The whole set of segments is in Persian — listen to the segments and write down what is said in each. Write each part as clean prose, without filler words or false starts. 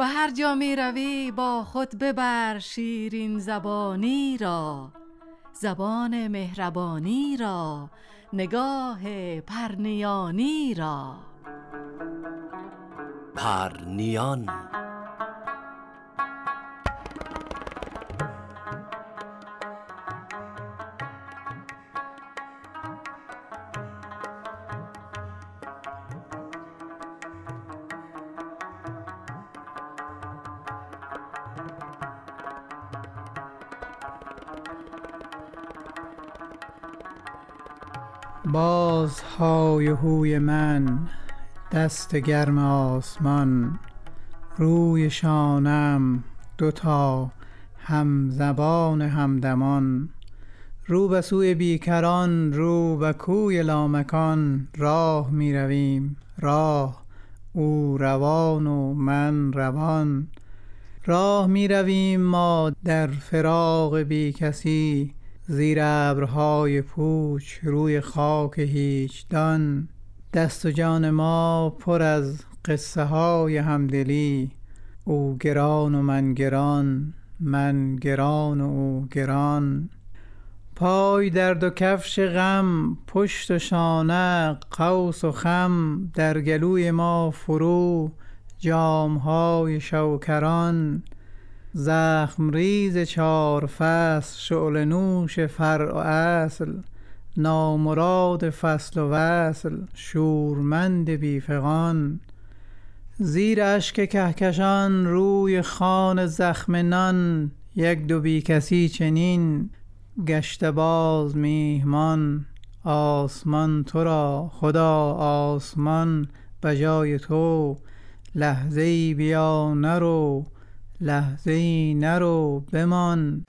به هر جا می روی با خود ببر شیرین زبانی را، زبان مهربانی را، نگاه پرنیانی را. پرنیان. باز های و هوی من، دست گرم آسمان، روی شانم دوتا هم زبان همدمان. رو به سوی بیکران، رو به کوی لامکان، راه می رویم راه، او روان و من روان. راه می رویم ما در فراق بی کسی، زیر ابرهای پوچ روی خاک هیچ دان. دست و جان ما پر از قصه های همدلی، او گران و من گران، من گران و او گران. پای در دو کفش غم، پشت و شانه قوس و خم، در گلوی ما فرو جامهای شوکران. زخم ریز چار فصل، شعله نوش فرع و اصل، نامراد فصل و وصل، شورمند بیفغان. زیر اشک کهکشان، روی خوان زخم نان، یک دو بی کسی چنین گشته باز میهمان. آسمان تو را خدا آسمان بجای تو، لحظه‌ای بیا نرو، لحظه‌ای نرو بمان.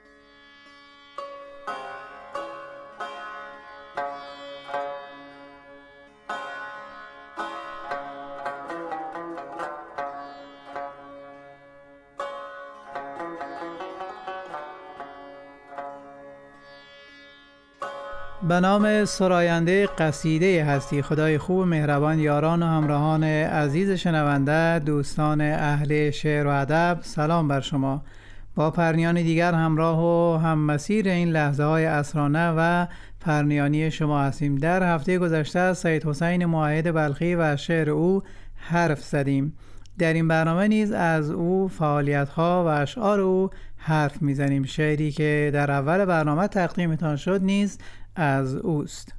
به نام سراینده قصیده هستی خدای خوب مهربان، یاران و همراهان عزیز شنونده، دوستان اهل شعر و ادب، سلام بر شما. با پرنیان دیگر همراه و هم مسیر این لحظه های عصرانه و پرنیانی شما هستیم. در هفته گذشته از سید حسین موحد بلخی و شعر او حرف زدیم. در این برنامه نیز از او، فعالیت‌ها و اشعار او حرف میزنیم. شعری که در اول برنامه تقدیمتان شد نیز از اوست.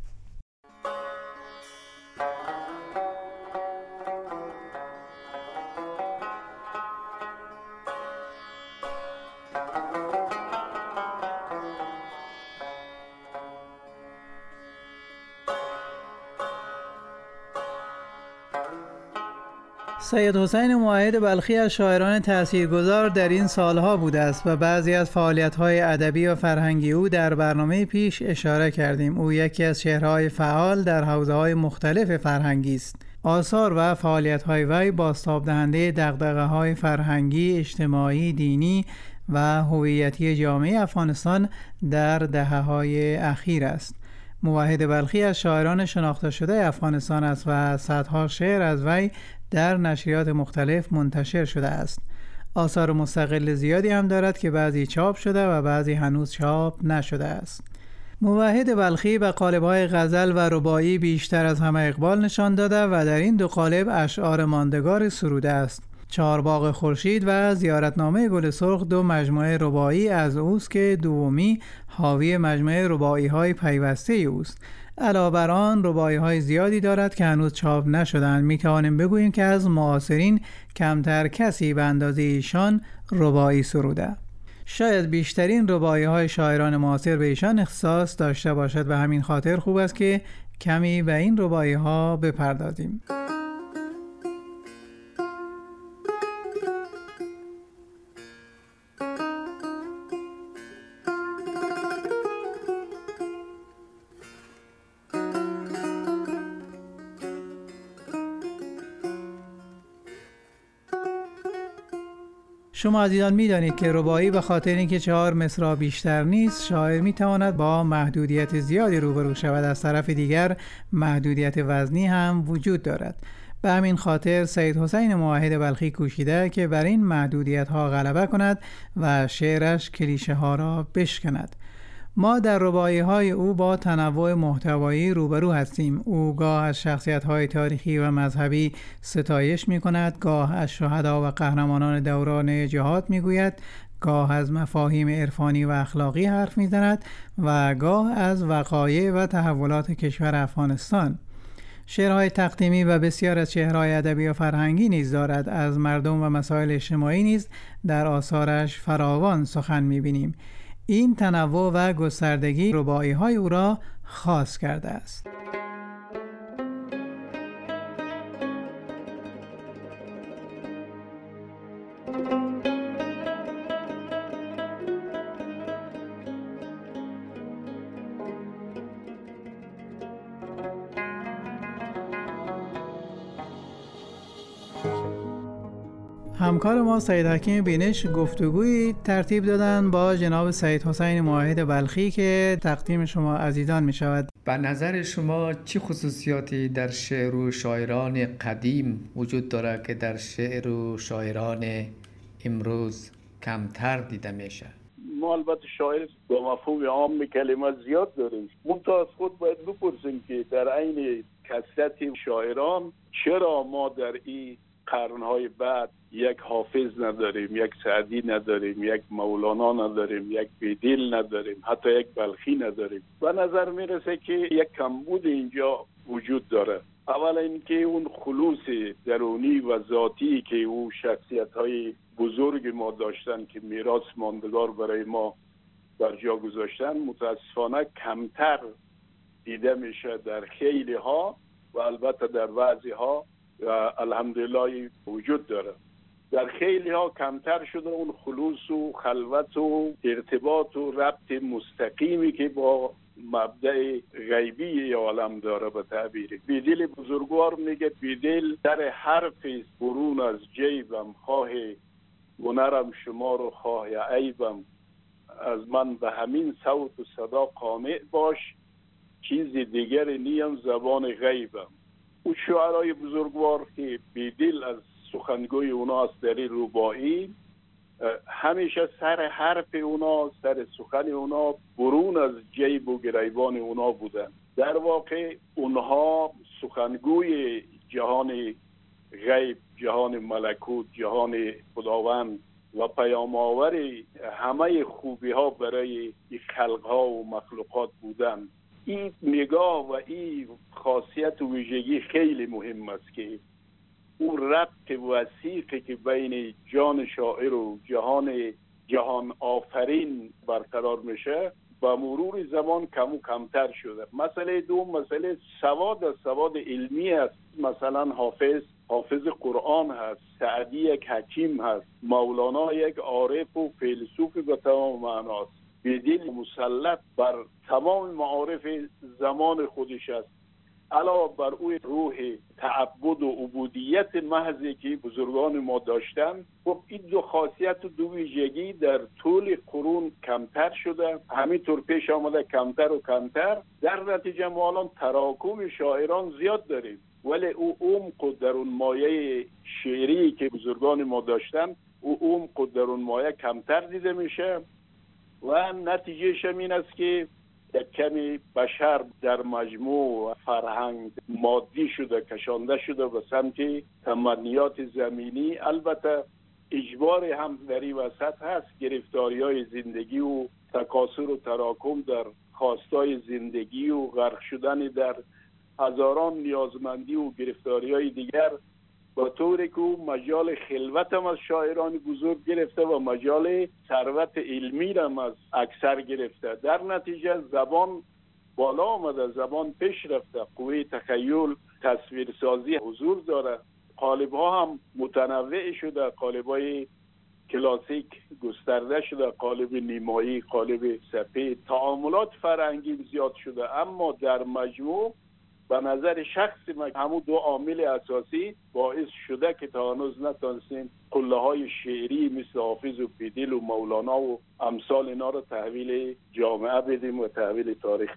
سید حسین موحد بلخی از شاعران تاثیرگذار در این سالها بوده است و بعضی از فعالیت‌های ادبی و فرهنگی او در برنامه پیش اشاره کردیم. او یکی از چهره‌های فعال در حوزه‌های مختلف فرهنگی است. آثار و فعالیت‌های وی بازتاب دهنده دغدغه‌های فرهنگی، اجتماعی، دینی و هویتی جامعه افغانستان در دهه‌های اخیر است. موحد بلخی از شاعران شناخته شده افغانستان است و صدها شعر از وی در نشریات مختلف منتشر شده است. آثار مستقل زیادی هم دارد که بعضی چاپ شده و بعضی هنوز چاپ نشده است. موحد بلخی به قالب‌های غزل و رباعی بیشتر از همه اقبال نشان داده و در این دو قالب اشعار ماندگار سروده است. چهارباغ خورشید و زیارتنامه گل سرخ دو مجموعه رباعی از اوست که دومی حاوی مجموعه رباعی‌های پیوسته اوست. علاوه بر آن رباعی‌های زیادی دارد که هنوز چاپ نشده‌اند. می‌توانیم بگوییم که از معاصرین کمتر کسی به اندازه ایشان رباعی سروده. شاید بیشترین رباعی‌های شاعران معاصر به ایشان اختصاص داشته باشد و همین خاطر خوب است که کمی به این رباعی‌ها بپردازیم. شما عزیزان می‌دانید که رباعی به خاطر اینکه 4 مصرع بیشتر نیست، شاعر می‌تواند با محدودیت زیادی روبرو شود. از طرف دیگر محدودیت وزنی هم وجود دارد. به همین خاطر سید حسین موحد بلخی کوشیده که بر این محدودیت‌ها غلبه کند و شعرش کلیشه ها را بشکند. ما در رباعی‌های او با تنوع محتوایی روبرو هستیم. او گاه از شخصیت‌های تاریخی و مذهبی ستایش می‌کند، گاه از شهدا و قهرمانان دوران جهاد می‌گوید، گاه از مفاهیم عرفانی و اخلاقی حرف می‌زند و گاه از وقایع و تحولات کشور افغانستان. شعرهای تقدیمی و بسیار از شعرهای ادبی و فرهنگی نیز دارد. از مردم و مسائل اجتماعی نیز در آثارش فراوان سخن می‌بینیم. این تنوع و گستردگی رباعی‌های او را خاص کرده است. همکار ما سید حکیم بینش گفتگویی ترتیب دادن با جناب سید حسین موحد بلخی که تقدیم شما عزیزان می شود. به نظر شما چه خصوصیاتی در شعر و شاعران قدیم وجود دارد که در شعر و شاعران امروز کمتر دیده میشه؟ ما البته شاعر با مفهوم عام کلمه زیاد داریم. منتها از خود باید بپرسیم که در عین کثرت شاعران چرا ما در این قرنهای بعد یک حافظ نداریم، یک سعدی نداریم، یک مولانا نداریم، یک بیدل نداریم، حتی یک بلخی نداریم. به نظر میرسه که یک کمبود اینجا وجود داره. اولا اینکه اون خلوص درونی و ذاتی که او شخصیت‌های بزرگ ما داشتن که میراث ماندگار برای ما بر جا گذاشتن متاسفانه کمتر دیده میشه در خیلی ها و البته در بعضی ها الحمدلله وجود داره. در خیلی ها کمتر شده اون خلوص و خلوت و ارتباط و ربط مستقیمی که با مبدأ غیبی عالم داره. به تعبیر بیدل بزرگوار میگه بیدل در حرف برون از جیبم، خواه هنرم شما رو خواه عیبم، از من به همین صوت و صدا قانع باش، چیز دیگر نیم زبان غیبم. او شعرهای بزرگوار که بیدل از سخنگوی اوناست در این رباعی، همیشه سر حرف اونا، سر سخن اونا برون از جیب و گریبان اونا بودن. در واقع اونها سخنگوی جهان غیب، جهان ملکوت، جهان خداوند و پیام آور همه خوبی ها برای خلق ها و مخلوقات بودن. این نگاه و این خاصیت و ویژگی خیلی مهم است که اون ربط وثیقی که بین جان شاعر و جهان آفرین برقرار میشه با مرور زمان کم و کمتر شده. مسئله دوم مسئله سواد علمی است. مثلا حافظ قرآن هست، سعدی یک حکیم هست، مولانا یک عارف و فیلسوف به تمام معناست، بیدل مسلط بر تمام معارف زمان خودش است. علاوه بر او روح تعبد و عبودیت محضی که بزرگان ما داشتن، خب این دو خاصیت و دو ویژگی در طول قرون کمتر شده، همینطور پیش آمده کمتر و کمتر. در نتیجه ما الان تراکم شاعران زیاد داریم، ولی او عمق در اون مایه شعری که بزرگان ما داشتن، او عمق در اون مایه کمتر دیده میشه و نتیجهش این است که یک کمی بشر در مجموع فرهنگ مادی شده، کشانده شده به سمت تمنیات زمینی. البته اجبار هم در این وسط هست، گرفتاری‌های زندگی و تکاثر و تراکم در خواستای زندگی و غرق شدن در هزاران نیازمندی و گرفتاری‌های دیگر، با طوری که مجال خلوت هم از شاعران بزرگ گرفته و مجال ثروت علمی هم از اکثر گرفته. در نتیجه زبان بالا آمده، زبان پیش رفته، قوه تخیل، تصویرسازی حضور داره، قالب‌ها هم متنوع شده، قالب‌های کلاسیک گسترده شده، قالب نیمایی، قالب سپید، تعاملات فرهنگی زیاد شده. اما در مجموع به نظر شخصی من همون دو عامل اساسی باعث شده که تا هنوز نتونستیم قله های شعری مثل حافظ و بیدل و مولانا و امثال اینا رو تحویل جامعه بدیم و تحویل تاریخ.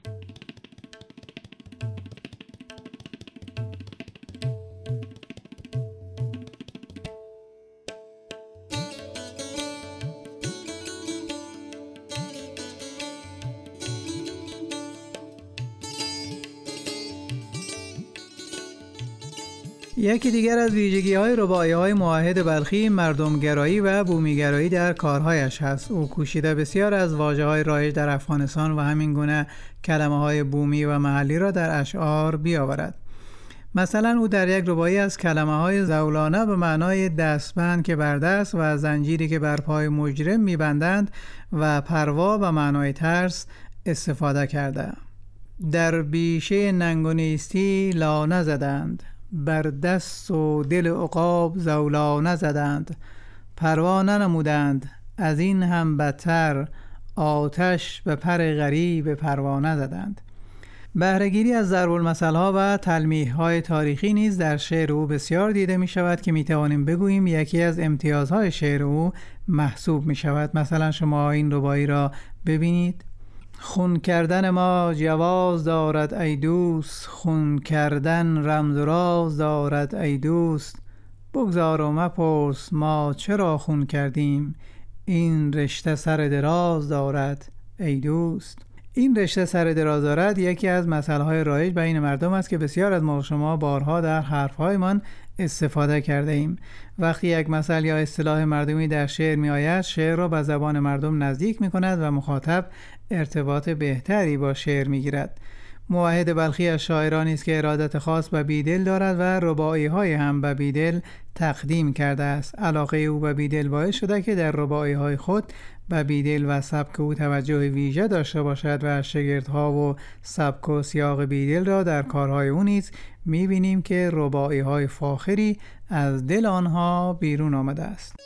یکی دیگر از ویژگی‌های رباعی‌های موحد بلخی مردمگرایی و بومیگرایی در کارهایش هست. او کوشیده بسیار از واژه‌های رایج در افغانستان و همین گونه کلمه‌های بومی و محلی را در اشعار بیاورد. مثلا او در یک رباعی از کلمه‌های زولانه به معنای دستبند که بر دست و زنجیری که بر پای مجرم می‌بندند و پروا به معنای ترس استفاده کرده. در بیشه ننگ و نیستی لانه زدند، بر دست و دل عقاب زولانه زدند، پروا ننمودند از این هم بدتر، آتش به پر غریب پروانه زدند. بهره‌گیری از ضرب‌المثل‌ها و تلمیح‌های تاریخی نیز در شعر او بسیار دیده می شود که می توانیم بگوییم یکی از امتیازهای شعر او محسوب می شود. مثلا شما این رباعی را ببینید: خون کردن ما جواز دارد ای دوست، خون کردن رمز و راز دارد ای دوست، بگذار و مپرس ما چرا خون کردیم، این رشته سر دراز دارد ای دوست. این رشته سر دراز دارد یکی از مسائل رایج بین مردم است که بسیار از ما شما بارها در حرفهایمان استفاده کرده ایم. وقتی یک مسئله یا اصطلاح مردمی در شعر می آید، شعر را به زبان مردم نزدیک می کند و مخاطب ارتباط بهتری با شعر می گیرد. موحد بلخی از شاعرانی است که ارادت خاص به بیدل دارد و رباعی های هم به بیدل تقدیم کرده است. علاقه او به بیدل باعث شده که در رباعی های خود به بیدل و سبک او توجه ویژه داشته باشد و شاگردها و سبک و سیاق بیدل را در کارهای او نیز می‌بینیم که رباعی های فاخری از دل آنها بیرون آمده است.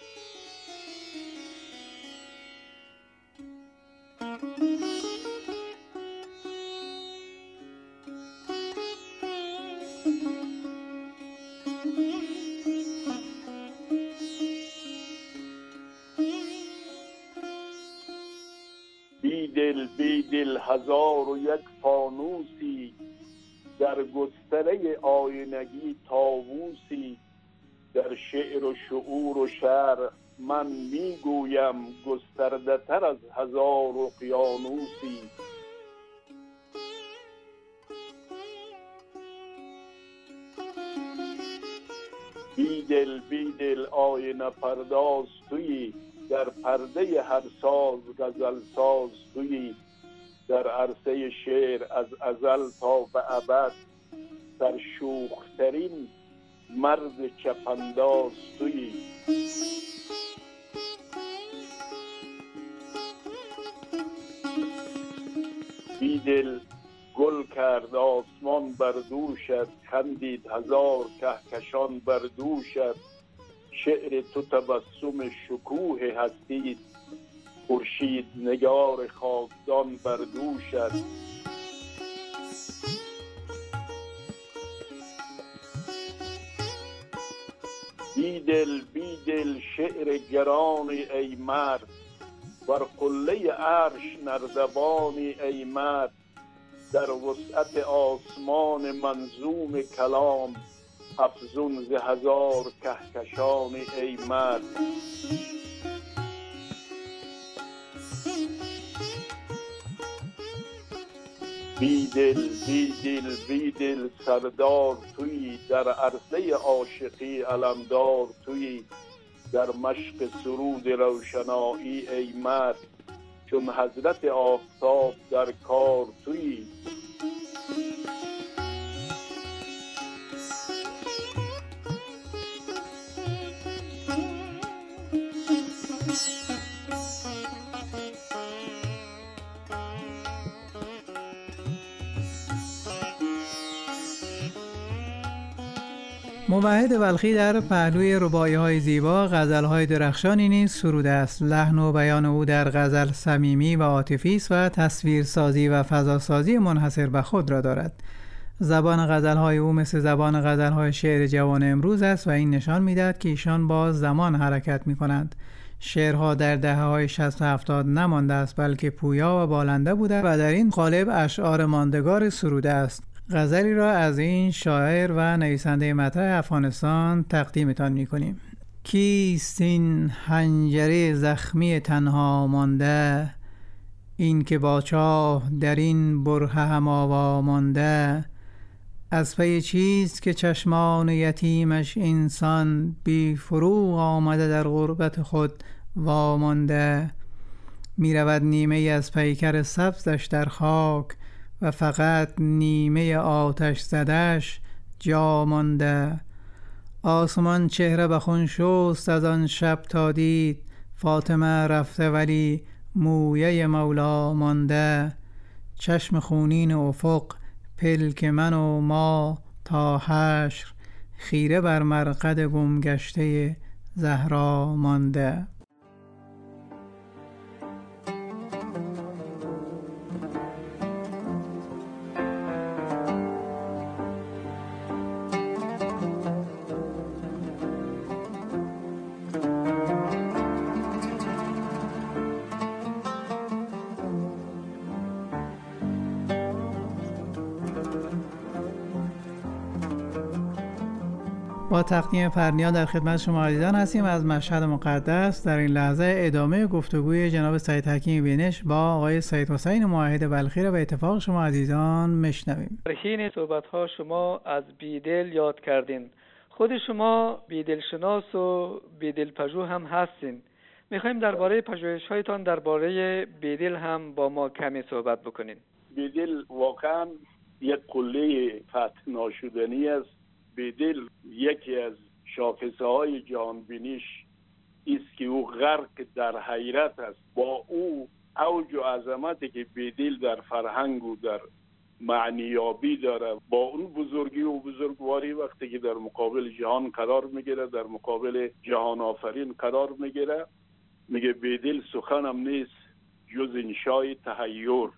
بیدل هزار و یک فانوسی، در گستره آینگی طاووسی، در شعر و شعور و شعر من میگویم گسترده تر از هزار اقیانوسی. بیدل آینه پرداز تویی، در پرده هر ساز غزل ساز تویی، در عرصه شعر از ازل تا به ابد، در شوخترین مرد چپنداز تویی. بیدل گل کرد آسمان بر دوشت، خندید هزار کهکشان بر دوشت، شعر تو تبسم شکوه هستید، خورشید نگار خاکدان بر دوشت. بیدل شعر گرانی ای مرد، بر قله عرش نردبانی ای مرد، در وسعت آسمان منظوم کلام، افزون ز هزار کهکشانی ای مرد. بیدل سردار تویی، در عرصه عاشقی علمدار تویی، در مشق سرود روشنایی ای مرد، چون حضرت آفتاب در کار تویی. موحد بلخی در پهلوی رباعی‌های زیبا غزل‌های درخشانی نیز سروده است. لحن و بیان او در غزل صمیمی و عاطفی است و تصویرسازی و فضاسازی منحصر به خود را دارد. زبان غزل‌های او مثل زبان غزل‌های شعر جوان امروز است و این نشان می‌دهد که ایشان با زمان حرکت می‌کنند. شعرها در دهه‌های 60 و 70 نمانده است، بلکه پویا و بالنده بوده و در این قالب اشعار ماندگار سروده است. غزلی را از این شاعر و نویسنده مطرح افغانستان تقدیمتان می‌کنیم. کیست این حنجره زخمی تنها مانده، این که با چاه در این بره هم آوا مانده، از پی چیست که چشمان یتیمش اینسان بی فروغ آمده در غربت خود وامانده. می رود نیمه از پیکر سبزش در خاک و فقط نیمه آتش زدش جا مانده. آسمان چهره به خون شست از آن شب تا دید، فاطمه رفته ولی مویه مولا مانده. چشم خونین افق پلک من و ما تا حشر، خیره بر مرقد گمگشته زهرا مانده. با تقدیم پرنیان در خدمت شما عزیزان هستیم از مشهد مقدس. در این لحظه ادامه گفتگوی جناب سید حکیم بینش با آقای سید حسین موحد بلخی را به اتفاق شما عزیزان میشنویم. در حین صحبت‌ها شما از بیدل یاد کردین. خود شما بیدل شناس و بیدل پژوه هم هستین. میخوایم درباره پژوهش‌هایتان درباره بیدل هم با ما کمی صحبت بکنین. بیدل واقعا یک قله فتح ناشدنی است. بیدل یکی از شاخصه‌های جهانبینیش است که او غرق در حیرت است. با او اوج و عظمتی که بیدل در فرهنگ و در معنیابی داره، با اون بزرگی و بزرگواری وقتی که در مقابل جهان قرار میگیره، در مقابل جهان آفرین قرار میگیره، میگه بیدل سخنم نیست جز انشای تحیر.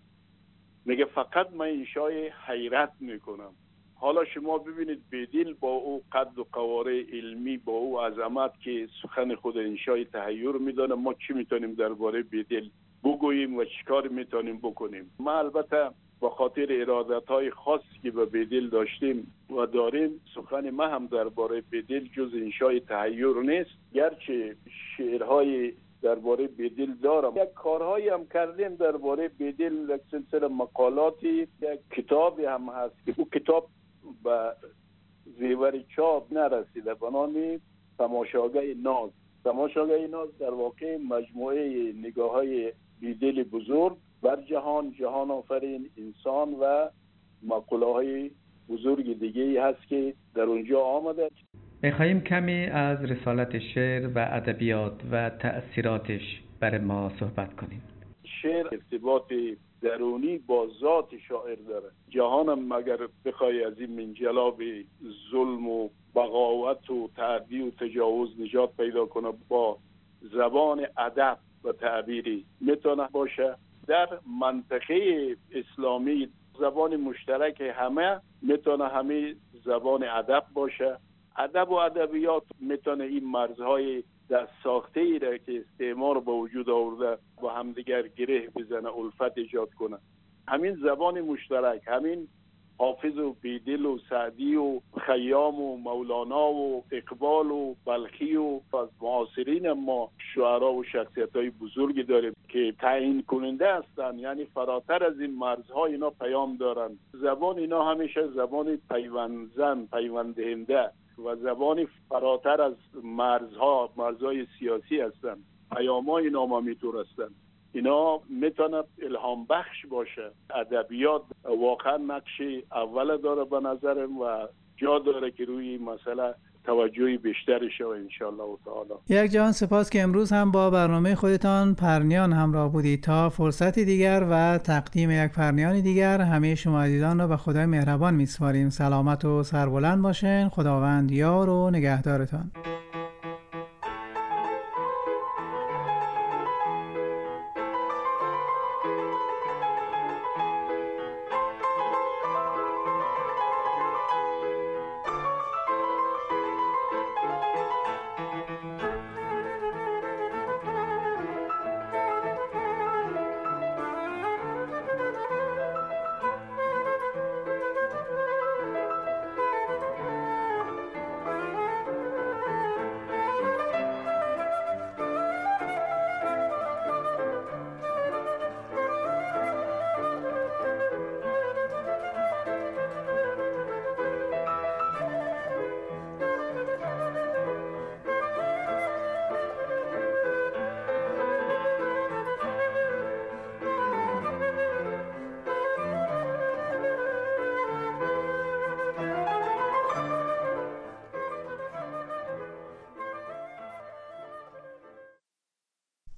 میگه فقط من انشای حیرت میکنم. حالا شما ببینید بیدل با او قد و قواره علمی، با او عظمت که سخن خود انشای تحیر میدانه، ما چی میتونیم درباره بیدل بگوییم و چیکار میتونیم بکنیم؟ ما البته با خاطر ارادت‌های خاصی که به بیدل داشتیم و داریم، سخن ما هم درباره بیدل جز انشای تحیر نیست، گرچه شعرهای درباره بیدل دارم. یک کارهایی هم کردیم درباره بیدل، یک سلسله مقالاتی، یک کتابی هم هست که او کتاب به زیور چاپ نرسیده، به نام تماشاگاه ناز. تماشاگاه ناز در واقع مجموعه نگاه‌های بیدل بزرگ بر جهان، جهان آفرین، انسان و مقوله‌های بزرگ دیگه هست که در اونجا آمده. می‌خواهیم کمی از رسالت شعر و ادبیات و تأثیراتش برای ما صحبت کنیم. شعر ارتباط درونی با ذات شاعر داره. جهانم مگر بخوای از این منجلاب ظلم و بغاوت و تعدی و تجاوز نجات پیدا کنه، با زبان ادب و تعبیری میتونه باشه. در منطقه اسلامی زبان مشترک همه میتونه همه زبان ادب باشه. ادب و ادبیات میتونه این مرزهای دست ساخته ای را که استعمار به وجود آورده با همدیگر گره بزنه، الفت ایجاد کنه. همین زبان مشترک، همین حافظ و بیدل و سعدی و خیام و مولانا و اقبال و بلخی و از معاصرین ما شعرا و شخصیت‌های بزرگی داریم که تعیین کننده هستند، یعنی فراتر از این مرزها اینا پیام دارن. زبان اینا همیشه زبان پیوندزن، پیوندهنده و زبانی فراتر از مرزهای سیاسی هستند. پیام‌های اینا هم میتور هستند. اینا میتونه الهام بخش باشه. ادبیات واقعا نقش اول داره به نظرم و جا داره که روی مسئله توجهی بیشتری شه ان شاء الله تعالی. یک جهان سپاس که امروز هم با برنامه خودتان پرنیان همراه بودید. تا فرصتی دیگر و تقدیم یک پرنیان دیگر، همه شما عزیزان را به خدای مهربان میسپاریم. سلامت و سربلند باشین. خداوند یار و نگهدارتان.